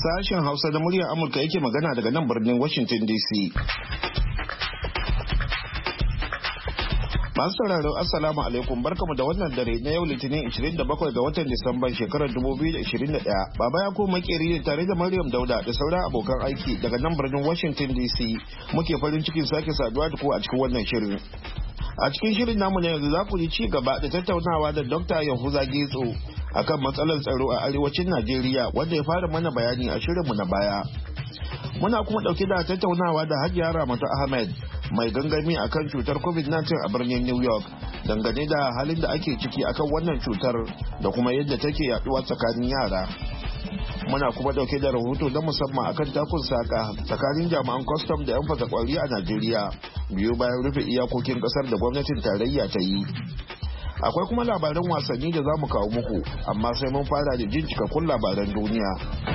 Sashen Hausa da muryar Amurka yake magana daga nan birnin Washington DC. Masu sauraro Assalamu alaikum, barkamu da wannan dare na yau Litinin 27 ga watan Disamban shekarar 2021. Baba ya koma makeri ne tare da Maryam Dauda da sauran abokan aiki daga nan birnin Washington DC. Muke farin cikin sake saduwa da ku a cikin wannan shirin. A cikin shirin namu na yanzu za ku ji ci gaba da tattaunawa da Dr. Yahuza Getso akan matsalar tsaro a arewacin Najeriya, wanda ya fara mana bayani a shirinmu na baya. Muna kuma dauke da tattaunawa da Hajiya Ramatu Ahmed mai gangami akan cutar COVID-19 a birnin New York, dangane da halin da ake ciki akan wannan cutar da kuma yadda take yaduwa tsakanin yara. Muna kuma dauke da rahoto na musamman akan takun saka tsakanin jami'an kwastam da 'yan fasa-kwari a Najeriya biyu bayan rufe iyakokin kasar da gwamnatin tarayya ta yi. Akwai kuma labaran wasanni da za mu kawo muku, amma sai mun fara da jin cikakkun labaran duniya.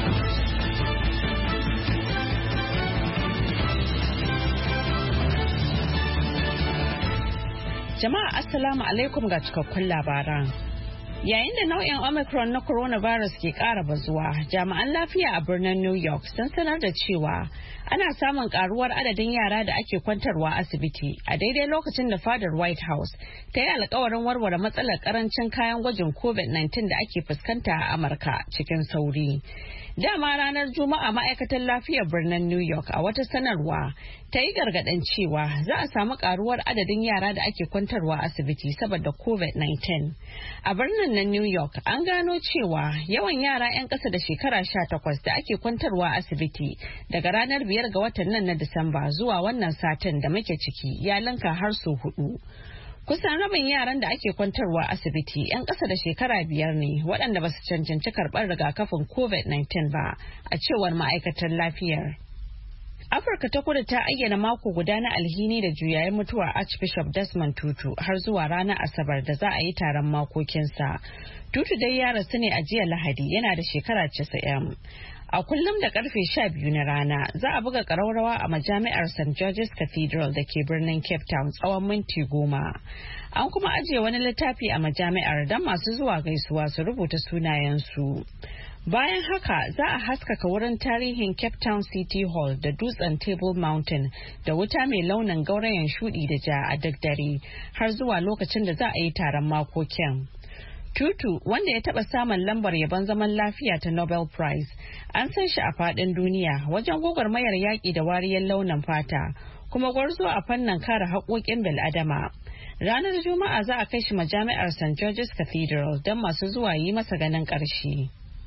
Jama'a Assalamu alaikum ga cikakkun labaran. Yayin da nau'in Omicron na coronavirus ke ƙara bazuwa, jami'an lafiya a birnin New York sun sanar da cewa ana samun karuwar adadin yara da ake kwantarwa asibiti a daidai lokacin da fadar White House ta yi alkawarin warware matsalar karancin kayan gwajin COVID-19 da ake fuskanta a Amurka cikin sauri. Dama ranar Juma'a ma'aikatar lafiyar birnin New York a wata sanarwa ta yi gargaɗin cewa za a samu karuwar adadin yara da ake kwantarwa asibiti saboda COVID-19. A birnin na New York an gano cewa yawan yara 'yan ƙasa da shekara 18 da ake kwantarwa asibiti daga ranar 5 ga watan nan na Disamba zuwa wannan satin da muke ciki ya linka har sau 4. Kusan rabin yaran da ake kwantarwa asibiti 'yan ƙasa da shekara 5 ne waɗanda ba su cancanci karɓar rigakafin COVID-19 ba, a cewar ma'aikatar lafiyar. Afirka ta Kudu ta ayyana mako guda na alhini da juyayen mutuwar Archbishop Desmond Tutu har zuwa ranar Asabar da za a yi taron makokinsa. Tutu dai ya rasu ne a jiya Lahadi, yana da shekara 90. A kullum da karfe 12 na rana za a buga ƙararrawa a majami'ar St. George's Cathedral da ke birnin Cape Town tsawon minti 10. An kuma ajiye wani littafi a majami'ar don masu zuwa gaisuwa su rubuta sunayensu. Bayan haka za a haskaka wurin tarihin Cape Town City Hall da dutsen Table Mountain da wuta mai launin gaurayen shudi da ja a duk dare har zuwa lokacin da za a yi taron makokin. Tutu, wanda ya taɓa samun lambar yabon zaman lafiya ta Nobel Prize, an san shi a faɗin duniya wajen gwagwarmayar yaƙi da wariyar launin fata, kuma gwarzo a fannin kare haƙoƙin bil'adama. Ranar Juma'a za a kai shi majami'ar St. George's Cathedral don masu zuwa yi masa ganin ƙarshe.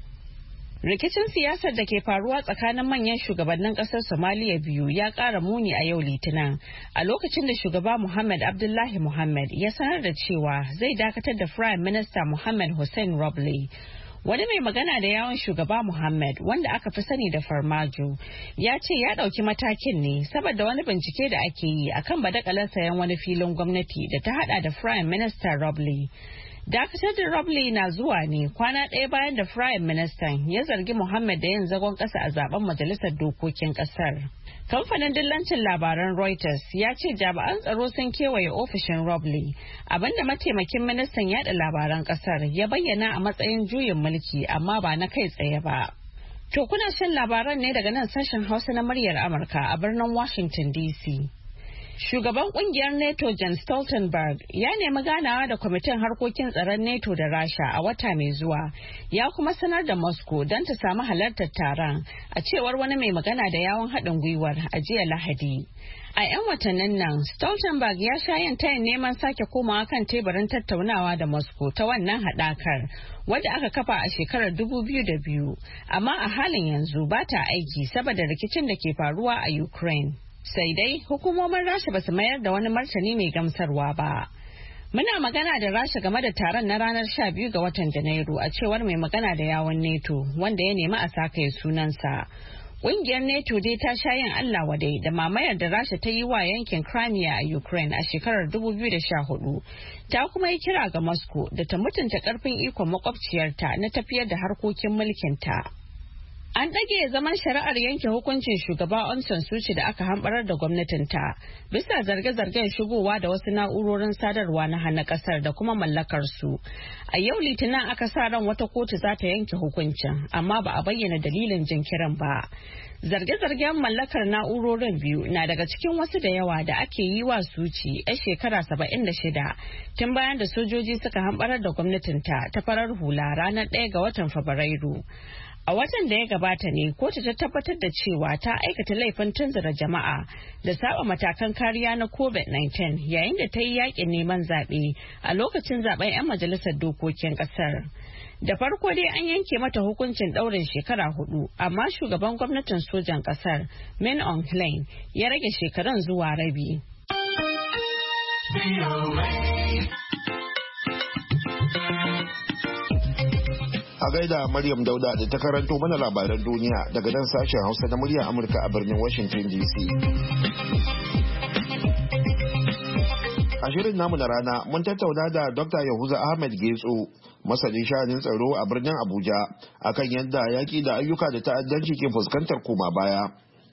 Rikicin siyasar da ke faruwa tsakanin manyan shugabannin kasar Somaliya biyu ya ƙara muni a yau Litinin, a lokacin da shugaba Muhammad Abdullahi Muhammad ya sanar da cewa zai dakatar da Prime Minister Muhammad Hussein Roble. Wani mai magana da yawon shugaba Muhammad, wanda aka fi sani da Farmajo, ya ce ya ɗauki matakin ne saboda wani bincike da ake yi akan badakalar sayan wani filin gwamnati da ta hada da Prime Minister Roble. Dakatar da Roble na zuwa ne kwana ɗaya bayan da Prime Minister ya zargi Muhammad da yin zagon ƙasa a zaben majalisar dokokin ƙasar. Kamfanin dillancin labaran Reuters ya ce jami'an tsaro sun kewaye ofishin Roble, abinda mataimakin ministan yada labaran ƙasar ya bayyana a matsayin juyin mulki amma ba na kai tsaye ba. To kuna shan labaran ne daga nan sashen Hausa na muryar Amurka a birnin Washington DC. Shugaban kungiyar NATO Jens Stoltenberg ya nemi ganawa da kwamitin harkokin tsaron NATO da Rasha a wata mai zuwa, ya kuma sanar da Moscow don ta samu halartar taron, a cewar wani mai magana da yawon haɗin gwiwar a jiya Lahadi. A 'yan watannin nan, Stoltenberg ya sha yin tayin neman sake komawa kan teburin tattaunawa da Moscow ta wannan haɗakar, wadda aka kafa a shekarar 2002, amma a halin yanzu ba ta aiki saboda rikicin da ke faruwa a Ukraine. Sai dai hukumomin Rasha ba su mayar da wani martani mai gamsarwa ba. Muna magana da Rasha game da taron na ranar 12 ga watan Janairu, a cewar mai magana da yawon NATO wanda ya nemi a sakaye sunansa. Ƙungiyar NATO dai ta sha yin Allah wadai da mamayar da Rasha ta yi wa yankin Crimea a Ukraine a shekarar 2014. Ta kuma yi kira ga Moscow da ta mutunta ƙarfin ikon makwabciyarta na tafiyar da harkokin mulkinta. An ɗage zaman shari'ar yanke hukuncin shugaba Aung San Suu Kyi da aka hamɓarar da gwamnatinta bisa zarge-zargen shigowa da wasu na'urorin sadarwa na hana ƙasar da kuma mallakar su. A yau Litinin aka sa ran wata kotu za ta yanke hukuncin, amma ba a bayyana dalilin jinkirin ba. Zarge-zargen mallakar na'urorin biyu na daga cikin wasu da yawa da ake yi wa Suu Kyi 'yar shekara 76 tun bayan da sojoji suka hamɓarar da gwamnatinta ta farar hula ranar 1 ga watan Fabrairu. A watan da ya gabata ne kotu ta tabbatar da cewa ta aikata laifin tunzura jama'a da saba matakan kariya na COVID-19 yayin da ta yi yakin neman zaɓe a lokacin zaben 'yan majalisar dokokin ƙasar. Da farko dai an yanke mata hukuncin ɗaurin shekara 4, amma shugaban gwamnatin sojan ƙasar Min Aung Hlaing ya rage shekarun zuwa rabi. A gaida Maryam Dauda da ta karanto mana labaran duniya daga nan sashen Hausa na muryar Amurka a birnin Washington DC. A shirin namu na rana mun tattauna da Dr. Yahuza Ahmed Getso, masanin sha'anin tsaro a birnin Abuja, akan yadda yaƙi da ayyuka da ta'addanci ke fuskantar koma baya.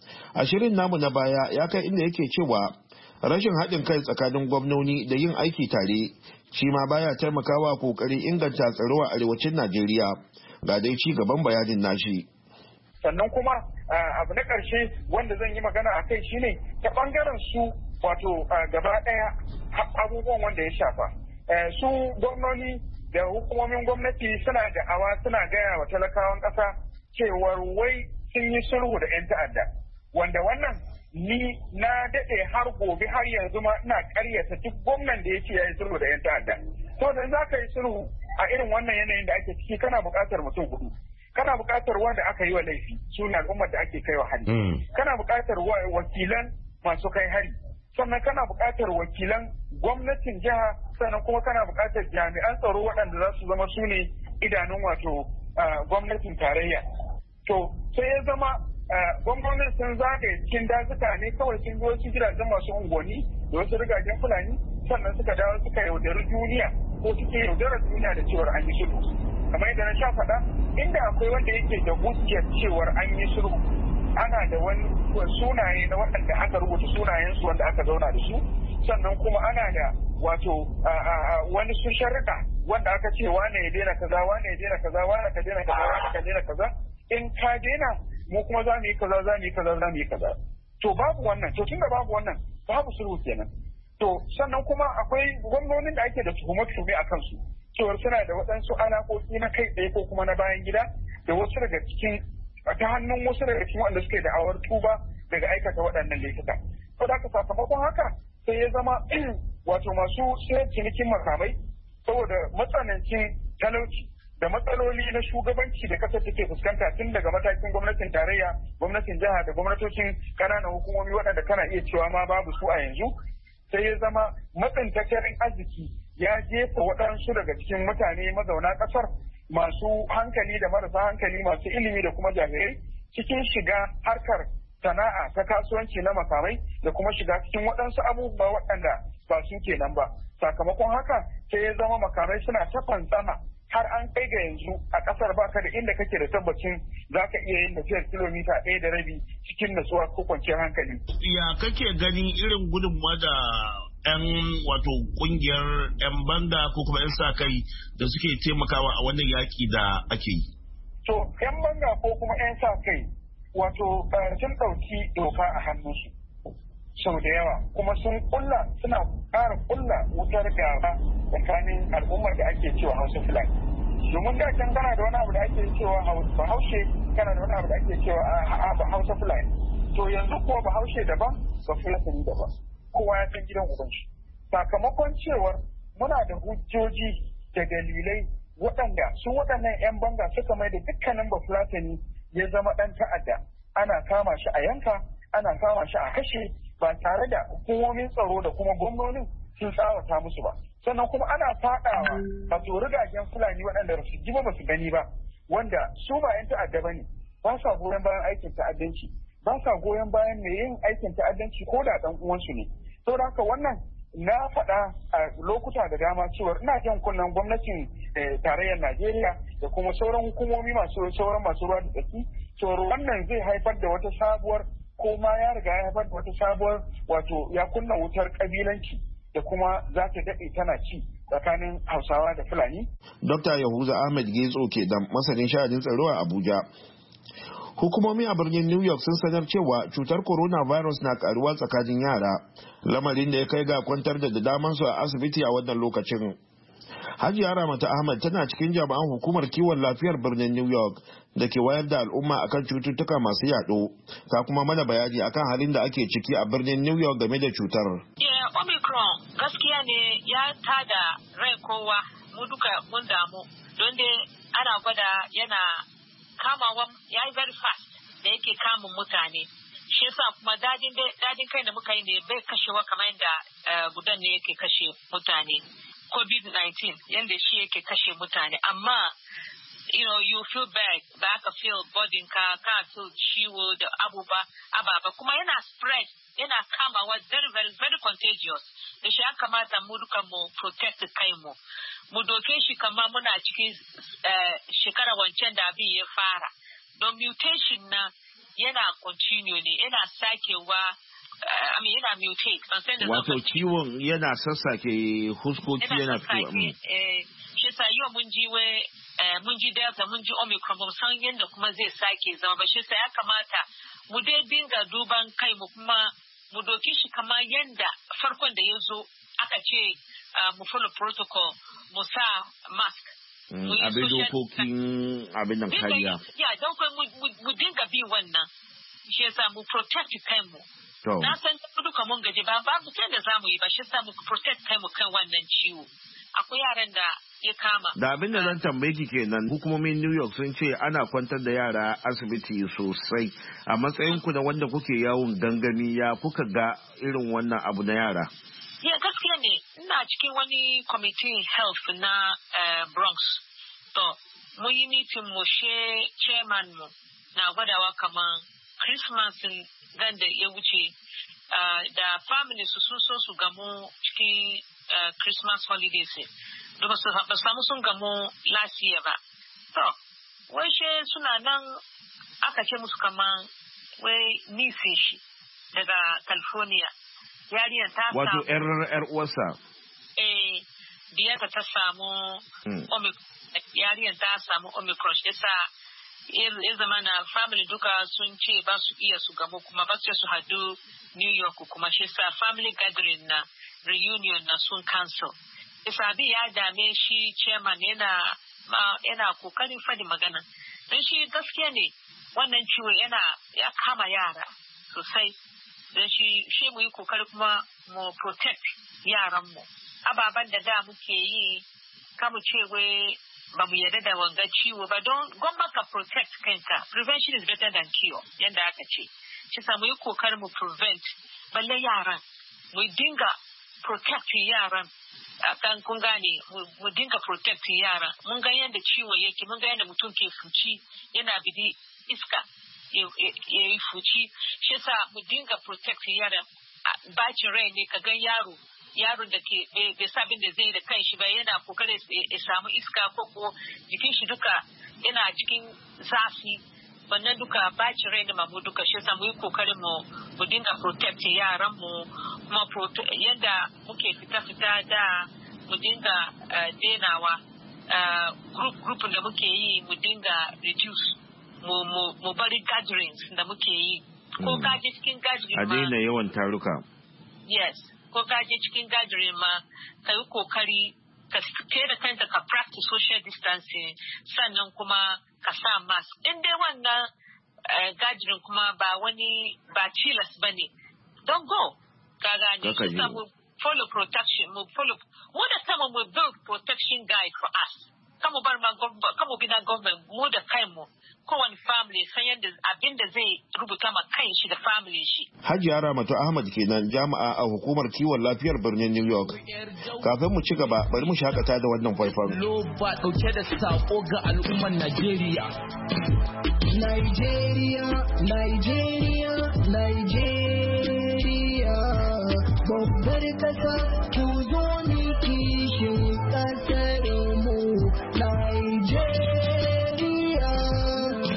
A shirin namu na baya ya kai inda yake cewa rashin haɗin kai tsakanin gwamnoni da yin aiki tare shi ma baya taimakawa kokarin inganta tsaro a arewacin Najeriya. Ga dai ci gaban bayanin nashi. Sannan kuma abu na ƙarshe wanda zan yi magana a kai shine ta ɓangaren su wato gaba ɗaya abubuwan wanda ya shafa. Su gwamnoni da hukumomin gwamnati suna da'awa suna gaya wa talakawan ƙasa cewar wai sun yi sulhu da 'yan ta'adda. Wanda wannan ni na daɗe har gobe har yanzu ma ina ƙaryata duk gwamnan da ya ce ya yi sulhu da 'yan ta'adda. To da za ka yi sulhu a irin wannan yanayin da ake ciki kana buƙatar mutum hudu. Kana buƙatar wanda aka yi wa laifi su ne al'ummar da ake kai wa hari. Kana buƙatar wakilan masu kai hari. Sannan kana buƙatar wakilan gwamnatin jiha, sannan kuma kana buƙatar jami'an tsaro waɗanda za su zama su ne idanun wato gwamnatin tarayya. To sai ya zama gwamnonin sun zagaye cikin dazuka ne kawai sun zo su gidajen masu unguwanni da wasu rigagen fulani, sannan suka dawo suka yaudari duniya ko suke yaudarar duniya da cewar an yi sulhu. Kamar yadda na sha faɗa, inda akwai wanda yake da hujjar cewar an yi sulhu, ana da wani sunaye na waɗanda aka rubuta sunayensu wanda aka zauna da su, sannan kuma ana da wato wani su sharuɗa wanda aka ce wane ya daina kaza, wane ya daina kaza, wane ka daina kaza, wane ka daina kaza, in ka daina mu kuma za mu yi kaza, za mu yi kaza, za mu yi kaza. To babu wannan, to tunda babu wannan babu sulhu kenan. To sannan kuma akwai gwamnonin da ake da tuhume a kansu cewar suna da waɗansu alaƙoƙi na kai tsaye ko kuma na bayan gida da wasu daga cikin ta hannun wasu daga cikin wanda suke da'awar tuba daga aikata waɗannan laifuka. To da sakamakon haka sai ya zama wato masu sayar cinikin makamai saboda matsanancin talauci da matsaloli na shugabanci da kasar take fuskanta tun daga matakin gwamnatin tarayya, gwamnatin jiha da gwamnatocin ƙananan hukumomi waɗanda kana iya cewa ma babu su a yanzu, sai ya zama matsin tattalin arziki ya jefa waɗansu daga cikin mutane mazauna ƙasar masu hankali da marasa hankali, masu ilimi da kuma jami'ai cikin shiga harkar sana'a ta kasuwanci na makamai da kuma shiga cikin waɗansu abubuwa waɗanda ba su kenan ba. Sakamakon haka sai ya zama makamai suna ta fantsama har an kai ga yanzu a ƙasar baka da inda kake da tabbacin za ka iya yin tafiyar kilomita 1.5 cikin natsuwa ko kwanciyar hankali. Ya kake ganin irin gudunmawa da 'yan wato kungiyar 'yan banga ko kuma 'yan sa kai da suke taimakawa a wannan yaƙi da ake yi? To 'yan banga ko kuma 'yan sa kai wato sun ɗauki doka a hannunsu sau da yawa kuma suna ƙara kulla wutar gaba tsakanin al'ummar da ake cewa Hausa Fulani. Domin da can kana da wani abu da ake cewa Bahaushe, kana da wani abu da ake cewa Hausa Fulani. To yanzu kuwa Bahaushe daban, ba Fulani daban. Kowa ya san gidan ubanshi. Sakamakon cewar muna da hujjoji da dalilai waɗanda su waɗannan 'yan banga suka mai da dukkanin Bafulatani ya zama ɗan ta'adda. Ana kama shi a yanka, ana kama shi a kashe ba tare da hukumomin tsaro da kuma gwamnonin sun tsawata musu ba. Sannan kuma ana faɗawa wato rigagen Fulani waɗanda ba su ji ba su gani ba, wanda su ba 'yan ta'adda ba ne, ba sa goyon bayan aikin ta'addanci, ba sa goyon bayan mai yin aikin ta'addanci ko da ɗan uwansu ne. Saboda haka wannan na faɗa a lokuta da dama cewa ina jan kunnen gwamnatin tarayyar Najeriya da kuma sauran hukumomi masu ruwa da tsaki to wannan zai haifar da wata sabuwar ko ma ya riga ya haifar da wata sabuwar wato ya kunna wutar kabilanci da kuma za ta daɗe tana ci tsakanin Hausawa da Fulani. Dr. Yahuza Ahmed Getso ke da masanin sha'anin tsaro a Abuja. Hukumomi a birnin New York sun sanar cewa cutar coronavirus na karuwa tsakanin yara, lamarin da ya kai ga kwantar da daman su a asibiti a wannan lokacin. Hajiya Ramatu Ahmad tana cikin jami'an hukumar kiwon lafiyar birnin New York da ke wayar da al'umma akan cututtuka masu yaɗo. Ta kuma mana bayani akan halin da ake ciki a birnin New York game da cutar. Omicron gaskiya ne ya tada rai kowa, mu duka mun damu don dai ana gwada yana kamawa ya yi very fast da yake kamun mutane. Shi yasa kuma dadin kai da muka yi ne bai kashewa kamar yadda gudan ne yake kashe mutane. COVID-19 yadda shi yake kashe mutane, amma you feel bad ba ka feel bodin ka feel ciwo da ababa kuma yana spread, yana kamawa very very very contagious. Da shi ya kamata mu duka mu protect kai mu doke shi kamar muna cikin shekara wancan da abin ya fara, don mutation na yana continue ne, yana sakewa. Yana mutate. Wato ciwon yana sassake huskoki yana tuwa. Shi sa yau mun ji Delta, mun ji Omicron, ba san yadda kuma zai sake zama ba. Shi sa ya kamata mu dai dinga duban kai mu kuma mu doki shi kamar yadda farkon da ya zo aka ce mu follow protocol, mu sa mask. Abin dokokin abin nan kariya. Ya, don mu dinga bin wannan. Shi sa mu protect kanmu. Na san duka mun gaji babu sai da zamu yi ba, shi sa mu protect kai mu kan wannan ciwo. Akwai yaran da ya kama. Da abin da zan tambaye ki kenan, hukumomin New York sun ce ana kwantar da yara asibiti sosai. A matsayin ku da wanda kuke yawon gangami, ya kuka ga irin wannan abu na yara? Ya gaskiya ne, ina cikin wani committee health na Bronx. To, mun yi meeting mu chairman mu na gwadawa kaman Christmas gan da ya wuce da family su sun so su gamu cikin Christmas holidays. Duka su ba samu sun gamu last year ba. To, wai suna nan aka ce musu kaman wai nisin shi daga California. Yariyar ta samu. Wato ‘yar uwarsa. Biyarta ta samu Omicron. Yariyar ta samu Omicron. Yasa ya zama na family duka sun ce ba su iya su gamu kuma ba su hadu New York kuma shi sa family gathering na reunion na sun cancel. Isa bi ya dame shi chairman yana kokarin fadi magana. Don shi gaskiya ne wannan ciwo ya kama yara sosai. Don shi mu yi kokari kuma mu protect yaran mu. Ababen da muke yi kamu ce wai ba mu yarda da wanga ciwo ba, don gwamma ka protect kanka. Prevention is better than cure, yadda aka ce. Shi sa mu yi kokarin mu prevent, balle yaran, mu dinga protect yaran. Kan kun gane, mu dinga protect yaran. Mun ga yadda ciwo yake, mun ga yadda mutum ke fuci, yana bidi iska ya yi fuci. Shi sa mu dinga protect yaran. Bacin rai ne ka gan yaron da ke bai sabin da zai da kan shi ba, yana kokarin ya samu iska ko jikin shi duka yana cikin zafi, wannan duka baci rai da mamu duka. Shi yasa mu yi kokarin mu dinga protect yaran mu kuma yadda muke fita da mu dinga denawa group da muke yi mu dinga reduce mu bari gatherings da muke yi ko kaje cikin gathering ma a daina yawan taruka. Yes, ko kaje cikin gathering ma ka yi kokari ka kai da kanta ka practice social distancing, sannan kuma ka sa mask. In dai wannan gathering kuma ba tilas ba ne, don't go. Ka gane, shi sa mu follow protection, mu da sama mu build protection guide for us. Kamu bi na government, mu da kanmu, kowane family san yadda abin da zai rubuta ma kan shi da family shi. Hajiya Ramatu Ahmad kenan, jami'a a hukumar kiwon lafiyar birnin New York. Kafin mu ci gaba, bari mu shakata da wannan faifan. Loba dauke da sako ga al'ummar Najeriya. Nigeria, babbar kasa ku zo ni kishin kasar mu. Nigeria,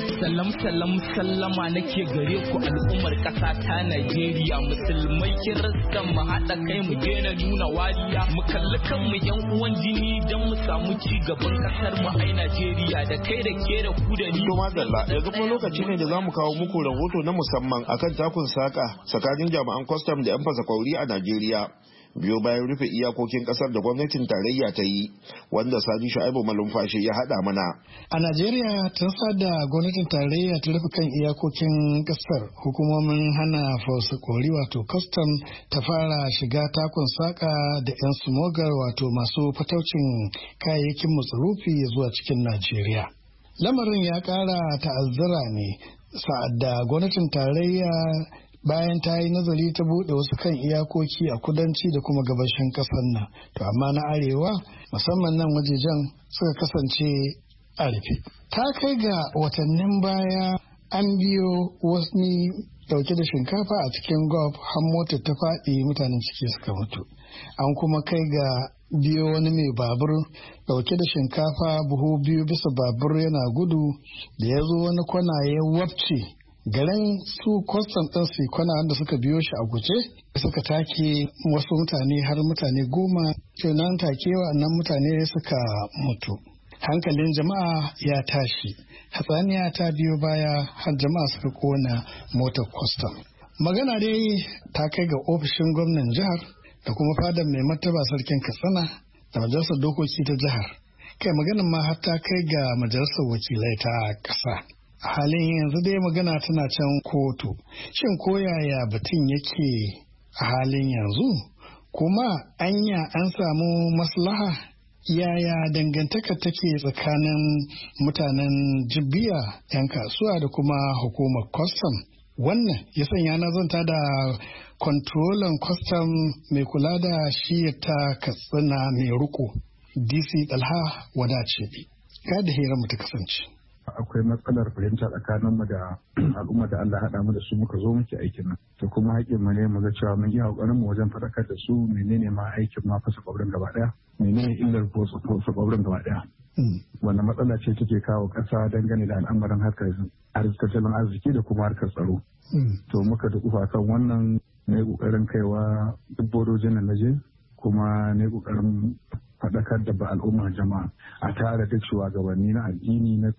salam sallama nake gare ku al'ummar ƙasa ta Najeriya, musulmai kiristan mu haɗa kai mu daina nuna wariya, mu kalli kanmu yan uwan jini don mu samu ci gaban ƙasar mu ai Najeriya, da kai da ke da ku da ni. To madalla, yanzu kuma lokaci ne da zamu kawo muku rahoto na musamman akan takun saka tsakanin jami'an kwastam da 'yan fasa kwauri a Najeriya. Biyo bayan rufe iyakokin kasar da gwamnatin tarayya ta yi, wanda Sani Shu'aibu Malumfashi ya haɗa mana. A Najeriya tun da gwamnatin tarayya ta rufe kan iyakokin kasar, hukumomin hana fasa kori wato custom ta fara shiga takun saka da 'yan smogar wato masu fataucin kayayyakin masarufi zuwa cikin Najeriya. Lamarin ya ƙara ta'azzara ne sa'ad da gwamnatin tarayya bayan ta yi nazari ta buɗe wasu kan iyakoki a kudanci da kuma gabashin ƙasar nan, to amma na arewa musamman nan wajejen suka kasance a rufe. Ta kai ga watannin baya an biyo wasu dauke da shinkafa a cikin Gulf har motar ta faɗi mutanen ciki suka mutu. An kuma kai ga biyo wani mai babur dauke da shinkafa buhu 2 bisa babur yana gudu da ya zo wani kwana ya wabce. Garin su kwastam ɗin su kwana wanda suka biyo shi a guje suka take wasu mutane har mutane 10, nan take wa'annan mutane suka mutu. Hankalin jama'a ya tashi, hatsaniya ta biyo baya har jama'a suka kona motar kwastam. Magana dai ta kai ga ofishin gwamnan jihar da kuma fadar mai martaba sarkin Katsina da majalisar dokoki ta jihar. Kai maganin ma har ta kai ga majalisar wakilai ta ƙasa. A halin yanzu dai magana tana can kotu. Shin koyaya batun yake a halin yanzu? Kuma anya an samu maslaha? Yaya dangantaka take tsakanin mutanen Jibiya 'yan kasuwa da kuma hukumar kwastam? Wannan ya sanya na zanta da kwantrolan kwastam mai kula da shiyar ta Katsina mai riko DC Dalha Wadace. Ga da hira mu ta kasance. Akwai matsalar fahimta tsakaninmu da al'umma da Allah haɗa mu da su muka zo muke aikin nan. To kuma haƙƙin mu ne mu ga cewa mun yi ƙoƙarin mu wajen faɗakar da su menene ma aikin ma fasa kwabrin gaba ɗaya, menene illar fasa kwabrin gaba ɗaya. Wannan matsala ce take kawo ƙasa dangane da al'amarin harkar tattalin arziki da kuma harkar tsaro. To muka dukufa kan wannan na yi ƙoƙarin kaiwa duk bodojin nan naje kuma na yi ƙoƙarin faɗakar da ba al'ummar jama'a a tare da shugabanni na addini na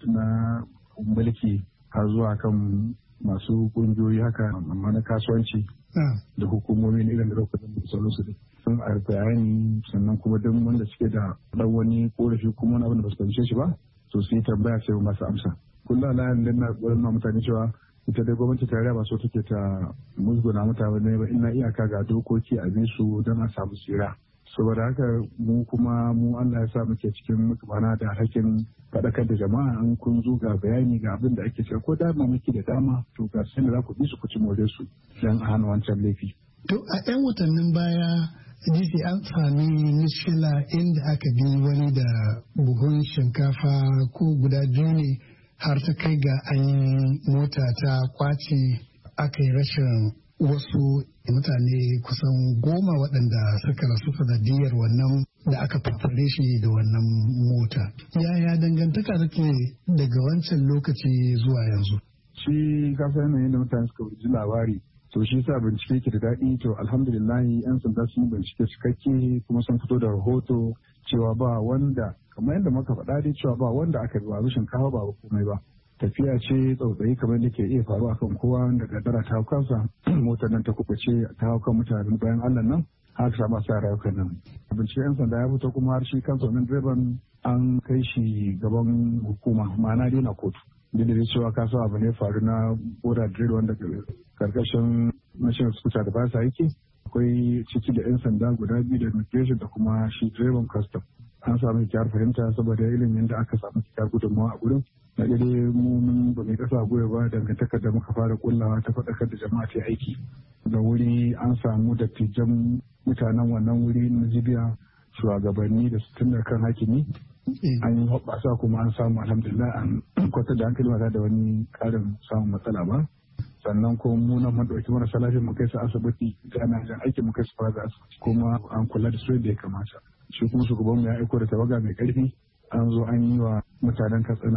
mulki har zuwa kan masu ƙungiyoyi haka amma na kasuwanci da hukumomi na irin da lokacin da sauransu da sun a bayani sannan kuma duk wanda suke da ɗan wani korafi kuma wani abin da ba su fahimce shi ba to su yi tambaya sai masu amsa kullum na yan na ƙwarin na mutane cewa ita dai gwamnati tarayya ba so take ta musguna mutane ba ina iyaka ga dokoki a su don a samu tsira. Saboda haka mu Allah ya sa muke cikin mana da hakin faɗakar da jama'a an kun zo ga bayani ga abin da ake cewa ko dama muke da dama to ga sai da za ku bi su ku ci more su don a hana wancan laifi. To a 'yan watannin baya DC an sami mishkila inda aka bi wani da buhun shinkafa ko guda 2 ne har ta kai ga an mota ta kwace aka yi rashin wasu mutane kusan 10 waɗanda suka rasu sanadiyar wannan da aka fafare shi da wannan mota. Yaya dangantaka take daga wancan lokaci zuwa yanzu? Shi kasa yanayin da mutane suka ji labari to shi sa bincike ke da daɗi to alhamdulillahi 'yan sanda sun yi bincike cikakke kuma sun fito da rahoto cewa ba wanda kamar yadda muka faɗa dai cewa ba wanda aka bi ba shinkafa ba komai ba. Tafiya ce tsautsayi kamar da ke iya faruwa kan kowa da kaddara ta hau kansa motar nan ta kubuce ta hau kan mutane bayan Allah nan har samu sa rayukan nan. Bincike 'yan sanda ya fito kuma har shi kansa wannan direban an kai shi gaban hukuma ma'ana dai na kotu. Duk da cewa ka sa abu ne faru na boda drill wanda karkashin national security da ba sa yake akwai ciki da 'yan sanda guda 2 da immigration da kuma shi direban custom. An samu kyakkyawar fahimta saboda ilimin da aka samu kyakkyawar gudunmawa a gurin. Na ɗaya mun ba mai ƙasa goya ba dangantakar da muka fara kullawa ta faɗakar da jama'a ta aiki. Da wuri an samu dattijan mutanen wannan wuri na Jibiya shugabanni da su tunda kan hakimi. An yi hoɓɓasa kuma an samu alhamdulillah an kwatar da hankali ba da wani ƙarin samun matsala ba. Sannan kuma mu nan mun ɗauki marasa lafiya mu kai su asibiti da ana jan aiki mu kai su fara asibiti kuma an kula da su yadda ya kamata. Shi kuma shugabanmu ya aiko da tawaga mai ƙarfi an zo an yi wa mutanen Katsina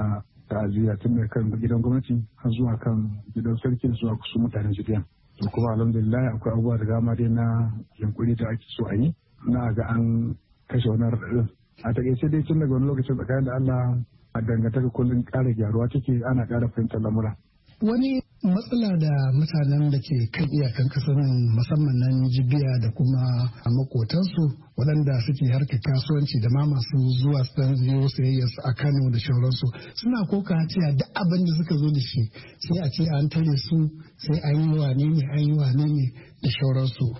ta'aziyya tun daga kan gidan gwamnati har zuwa kan gidan sarki zuwa kusa mutanen jibiya. To kuma alhamdulillah akwai abubuwa da dama dai na yankuri da ake so a yi na ga an kashe wani raɗaɗin. A takaice dai tun daga wani lokacin tsakanin da Allah a dangantaka kullum ƙara gyaruwa take ana ƙara fahimtar lamura. Wani matsala da mutanen da ke kan iyakan kasar musamman nan jibiya da kuma makotansu waɗanda suke harkar kasuwanci da ma masu zuwa san ziyo sayayyarsu a Kano da shauransu suna koka cewa duk abin da suka zo da shi sai a ce an tare su sai an yi wane ne da shauransu.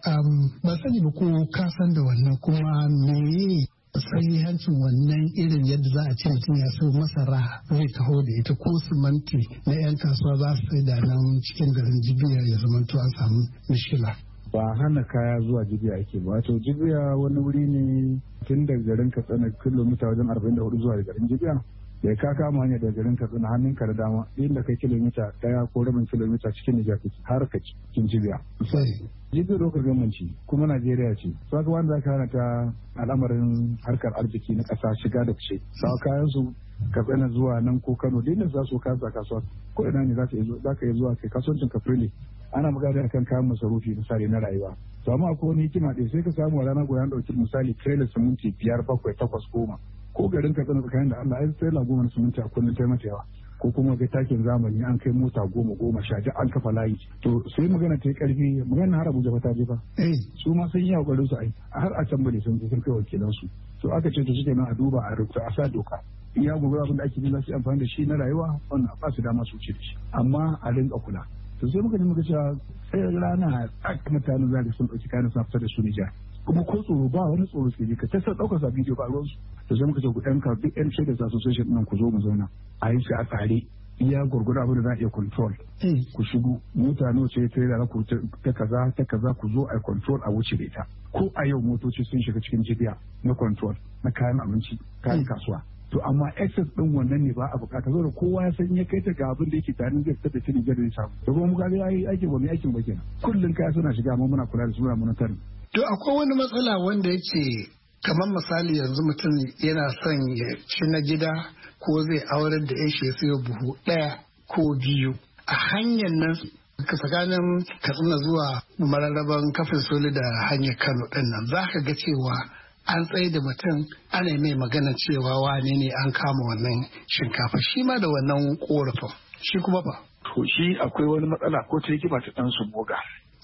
Ba sani ba ko ka san da wannan kuma me hancin wannan irin yadda za a ce mutum ya sau masara zai taho da ita ko simanti na 'yan kasuwa za su sai da nan cikin garin jibiya ya zamanto an samu mishkila. Ba hana kaya zuwa jibiya ake ba. Wato jibiya wani wuri ne tun daga garin Katsina kilomita wajen 44 zuwa da garin jibiya. Da ka kama hanya daga garin Katsina hannunka da dama inda kai kilomita 1 ko rabin kilomita cikin Nijar har ka cikin jibiya. Jibiya dokar gamanci kuma Najeriya ce. Saka wanda za ka hana ta al'amarin harkar arziki na ƙasa shiga da fice. Sawa kayan su Katsina zuwa nan ko Kano da za su kasa kasuwa ko ina ne za ka iya zuwa kai kasuwancin ka freely. Ana magana akan kayan masarufi misali na rayuwa. To amma akwai wani hikima ɗaya sai ka samu a rana guda ɗauki misali trailer siminti 5, 7, 8, 10. Ko garin Katsina tsakanin da Allah ai trailer 10 na siminti a kullum ta mata yawa. Ko kuma ga takin zamani an kai mota 10, 10 an kafa layi. To sai magana ta yi karfi magana har Abuja ta je fa. Su ma sun yi kokarin su ai har a can bane sun kai wakilan su. To aka ce to shike nan a duba a rubuta a sa doka. Iya gobe abin da ake yi za su amfani da shi na rayuwa wannan ba su dama su ce da shi. Amma a rinka kula. To sai muka ji muka cewa sai rana a mutanen za sun ɗauki kayan suna fitar da su Nijar. Kuma ko tsoro ba wani tsoro suke ji ka tasar ɗaukar sa bidiyo ba ruwansu. To sai muka ce ku ɗan ka duk ƴan traders association ɗin ku zo mu zauna. A yi shi a tsare iya gurgurda abin da za a iya control. Ku shigo mutane ce trader ku ta kaza ku zo a control a wuce da ita. Ko a yau motoci sun shiga cikin jibiya na control na kayan abinci kayan kasuwa. To amma excess din wannan ne ba a bukata zo da kowa ya san ya kai ta ga abin da yake tare zai fitar da shi Nijar da samu. Da kuma muka ga aikin ba mai aikin ba kenan. Kullun kaya suna shiga amma muna kula da su muna monitoring. To akwai wani matsala wanda yake kamar misali yanzu mutum yana son ya ci na gida ko zai aurar da yashi ya sayo buhu 1 ko 2 a hanyar nan tsakanin Katsina zuwa mararraban kafin soli da hanyar Kano din nan za ka ga cewa an tsaye da mutum ana mai magana cewa wane ne an kama wannan shinkafa shi ma da wannan korafin shi kuma ba. To shi akwai wani matsala ko ta hikima ta ɗan su boga.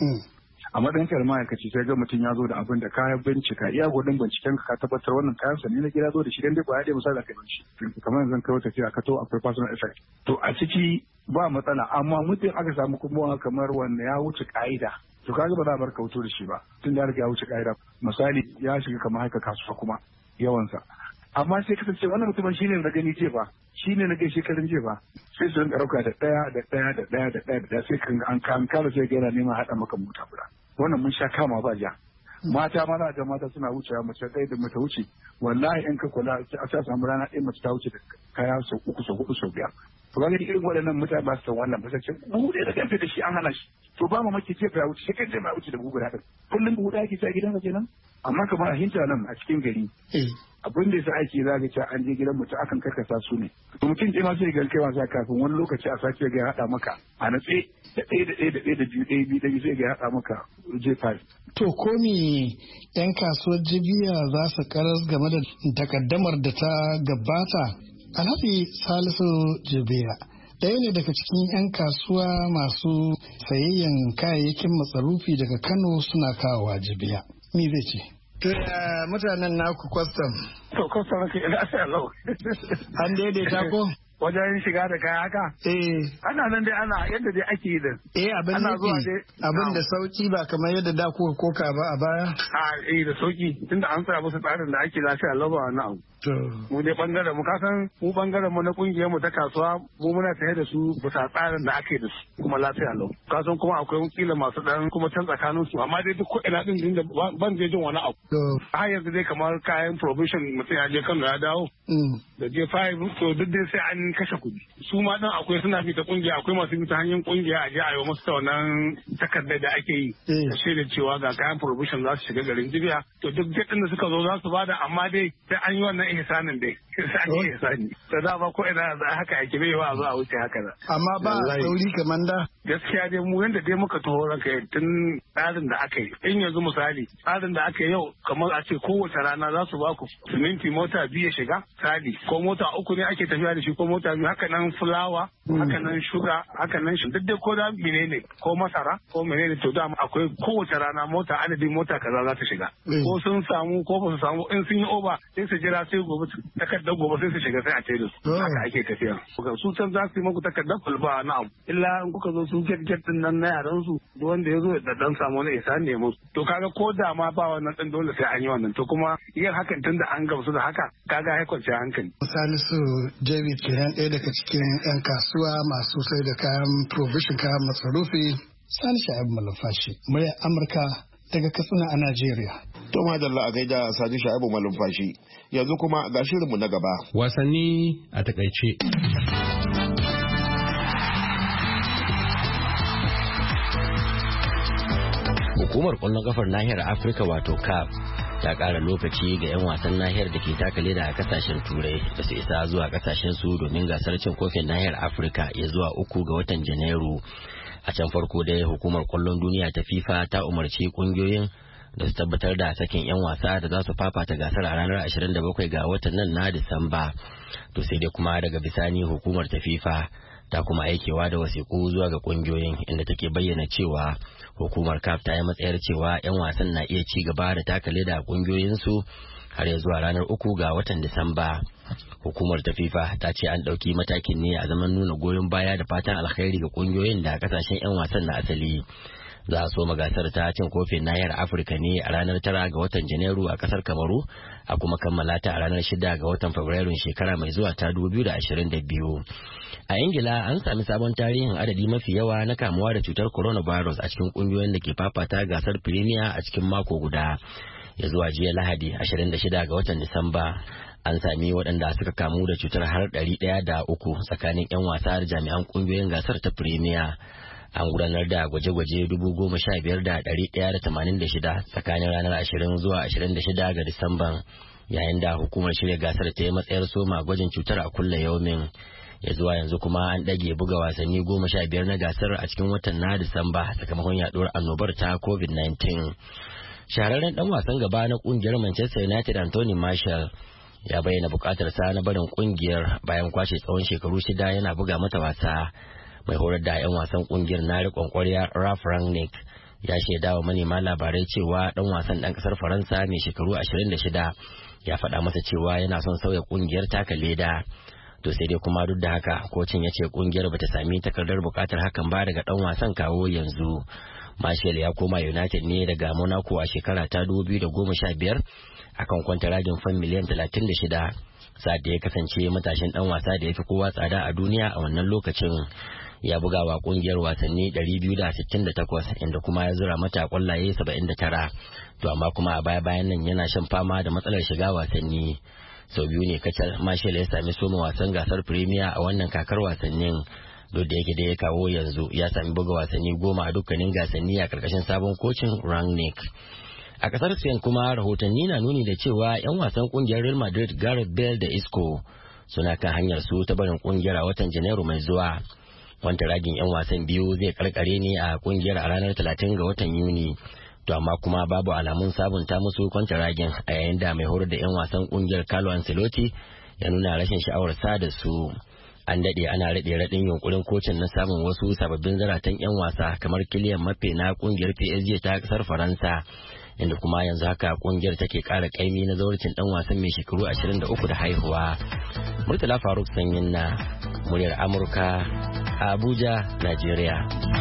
A matsayin kar ma'aikaci sai ga mutum ya zo da abin da kayan bincika iya gudun binciken ka tabbatar wannan kayan sa ne na gida zo da shi dan dai ba ya misali kai bincike kamar yanzu kai wata tafiya ka to akwai personal effect to a ciki ba matsala amma mutum aka samu kuma kamar wanda ya wuce ka'ida to kaga ba za a bar kauto da shi ba tun da ya wuce ka'ida misali ya shiga kamar haka kasuwa kuma yawansa amma sai kasance wannan mutumin shine na gani ce ba shine na gaishe shekarun je ba sai su rinka ɗauka da ɗaya sai kan kala sai ga yana neman haɗa maka mota guda wannan mun sha kama ba ja mata mana da mata suna wucewa mace ɗaya da mata wuce wallahi in ka kula a sa samu rana ɗaya mace ta wuce da kaya sau 3 sau 4 sau 5 to ga irin waɗannan mutane ba su san wannan ba sai buhu ɗaya da kanfe da shi an hana shi to ba mu maki ce ya wuce sai kai ma wuce da buhu guda ɗin kullum buhu ɗaya ke sa gidansa kenan amma kamar a hinta nan a cikin gari abin da yasa ake zaga cewa an je gidan mutum akan karkasa su ne to mutum ce ma sai ga kai wasa kafin wani lokaci a sace ga ya hada maka a natse da ɗaya da biyu sai ga ya hada maka J5. To ko me yan kasuwar jibiya za su karas game da takaddamar da ta gabata? Alhaji Salisu Jibiya ɗaya ne daga cikin 'yan kasuwa masu sayayyan kayayyakin masarufi daga Kano suna kawowa jibiya. Me zai ce? Mutanen naku kwastam. To kwastam ke ina sai lau. An daidaita ko? Wajen shiga da kaya haka? Ana nan dai ana yadda dai ake yi din. Abin da sauki ba kamar yadda da kuka koka ba a baya? Da sauki tunda an tsaya musu tsarin da ake lafiya lau ba wani abu. Mu dai bangaren mu kasan mu bangaren mu na kungiyar mu ta kasuwa mu muna tare da su bisa tsarin da ake da su kuma lafiya lau. Kasan kuma akwai wakila masu dan kuma can tsakanin su amma dai duk ko'ina din da ban je jin wani abu. Har yanzu dai kamar kayan provision mutum ya je Kano ya dawo. Da J5 to duk dai sai an kashe kuɗi. Su ma dan akwai suna fita kungiya akwai masu fita hanyar kungiya a je a yi musu ta wannan takardar da ake yi. Da shaida cewa ga kayan provision za su shiga garin Jibiya. To duk din da suka zo za su bada amma dai sai an yi wannan ihsanin dai sani to da ba ko ina haka ake bai wa zuwa wuce haka da amma ba sauri kamar da gaskiya dai mu yanda dai muka taho ranka tun tsarin da aka yi in yanzu misali tsarin da aka yi yau kamar a ce kowace rana za su ba ku siminti mota biyu ya shiga sali ko mota 3 ne ake tafiya da shi ko mota biyu haka nan fulawa haka nan shuga haka nan shi duk dai ko da menene ko masara ko menene to da akwai kowace rana mota adadin mota kaza za ta shiga ko sun samu ko ba su samu in sun yi oba sai su jira sai gobe takardar gobe sai su shiga sai a tsaye da su haka ake tafiya su can za su yi muku takardar kulba na abu illa in kuka zo su get din nan na yaran su duk wanda ya zo da dan samu wani isa ne musu to kaga ko da ma ba wannan din dole sai an yi wannan to kuma yin hakan tunda an gamsu da haka kaga ya kwance hankali. Salisu David kenan ɗaya daga cikin 'yan kasuwa masu sai da kayan provision kayan masarufi. Sani Sha'ibu Malumfashi muryar Amurka daga Katsina a Najeriya. To madalla a gaida Sani Sha'ibu Malumfashi yanzu kuma ga shirinmu na gaba. Wasanni a takaice. Hukumar ƙwallon kafar nahiyar Afirka wato CAF ta ƙara lokaci ga 'yan wasan nahiyar da ke taka leda a kasashen turai da su isa zuwa kasashen su domin gasar cin kofin nahiyar Afirka ya zuwa 3 ga watan Janairu. A can farko dai hukumar ƙwallon duniya ta FIFA ta umarci ƙungiyoyin da su tabbatar da sakin 'yan wasa da za su fafata gasar a ranar 27 ga watan nan na Disamba. To sai dai kuma daga bisani hukumar ta FIFA ta kuma aikewa da wasiƙu zuwa ga ƙungiyoyin inda take bayyana cewa hukumar CAF ta yi matsayar cewa 'yan wasan na iya ci gaba da taka leda a ƙungiyoyinsu har ya zuwa ranar 3 ga watan Disamba. Hukumar ta FIFA ta ce an ɗauki matakin ne a zaman nuna goyon baya da fatan alkhairi ga ƙungiyoyin da kasashen 'yan wasan na asali. Za a soma gasar ta cin kofin nahiyar Afirka ne a ranar 9 ga watan Janairu a kasar Kamaru a kuma kammala ta a ranar 6 ga watan Fabrairun shekara mai zuwa ta 2022. A Ingila an sami sabon tarihin adadi mafi yawa na kamuwa da cutar coronavirus a cikin kungiyoyin da ke fafata gasar Premier a cikin mako guda. Ya zuwa jiya Lahadi 26 ga watan Disamba an sami waɗanda suka kamu da cutar har 103 tsakanin 'yan wasa da jami'an kungiyoyin gasar ta Premier. An gudanar da gwaje-gwaje 15,186 tsakanin ranar 20 zuwa 26 ga Disamban, yayin da hukumar shirya gasar ta yi matsayar soma gwajin cutar a kulle yaumin. Ya zuwa yanzu kuma an ɗage buga wasanni 15 na gasar a cikin watan na Disamba sakamakon yaduwar annobar ta COVID-19. Shahararren ɗan wasan gaba na ƙungiyar Manchester United Anthony Martial ya bayyana buƙatar sa na barin ƙungiyar bayan kwashe tsawon shekaru 6 yana buga mata wasa. Mai horar da 'yan wasan kungiyar na riƙon ƙwarya Ralf Rangnick ya shaida wa manema labarai cewa ɗan wasan ɗan ƙasar Faransa mai shekaru 26 ya faɗa masa cewa yana son sauya kungiyar taka leda. To sai dai kuma duk da haka kocin ya ce kungiyar bata sami takardar buƙatar hakan ba daga ɗan wasan kawo yanzu. Martial ya koma United ne daga Monaco a shekara ta 2015 akan kwantaragin fan miliyan 36 sa'ad da ya kasance matashin ɗan wasa da ya fi kowa tsada a duniya a wannan lokacin. Ya buga wa kungiyar wasanni 268 inda kuma ya zura mata kwallaye 79, to amma kuma a baya-bayan nan yana shan fama da matsalar shiga wasanni. Sau biyu ne kacal Martial ya sami soma wasan gasar Premier a wannan kakar wasannin, duk da yake da ya kawo yanzu ya sami buga wasanni 10 a dukkanin gasanni a karkashin sabon kocin Rangnick. A kasar Spain kuma rahotanni na nuni da cewa 'yan wasan kungiyar Real Madrid Gareth Bale da Isco suna kan hanyar su ta barin kungiyar a watan Janairu mai zuwa. Kwantaragin 'yan wasan biyu zai karkare ne a kungiyar a ranar 30 ga watan Yuni, to amma kuma babu alamun sabunta musu kwantaragin a yayin da mai horar da 'yan wasan kungiyar Carlo Ancelotti ya nuna rashin sha'awar sa da su. An daɗe ana raɗe-raɗin yunkurin kocin na samun wasu sababbin zaratan 'yan wasa kamar Kylian Mbappe na kungiyar PSG ta kasar Faransa, inda kuma yanzu haka kungiyar take ƙara ƙaimi na zawarcin ɗan wasan mai shekaru 23 da haihuwa. Murtala Faruk Sanyin na muryar Amurka a Abuja, Najeriya.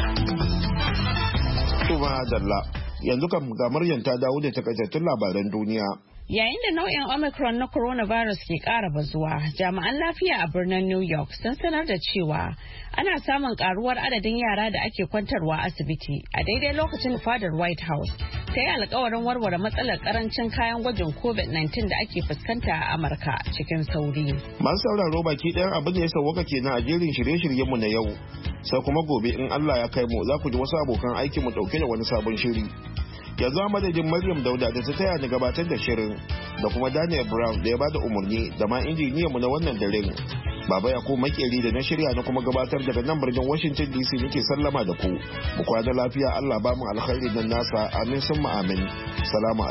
Kuma Dalla, yanzu kam ga Maryam ta dawo da takaitattun labaran duniya. Yayin da nau'in Omicron na coronavirus ke ƙara bazuwa, jami'an lafiya a birnin New York sun sanar da cewa ana samun karuwar adadin yara da ake kwantarwa asibiti a daidai lokacin da fadar White House ta yi alkawarin warware matsalar karancin kayan gwajin COVID-19 da ake fuskanta a Amurka cikin sauri. Masu sauraro baki ɗayan abin da ya sauwaka kenan a jerin shirye-shiryenmu na yau. Sai kuma gobe in Allah ya kai mu za ku ji wasu abokan aiki mu ɗauke da wani sabon shiri. yanzu a madadin Maryam Dauda da ta taya ni gabatar da shirin da kuma Daniel Brown da ya bada umarni da ma injiniyan mu na wannan daren. Baba Yakubu Makeri da na shirya na kuma gabatar daga nan birnin Washington DC nake sallama da ku. Mu kwana lafiya, Allah ba mu alkhairi nan nasa, amin summa amin. Salamu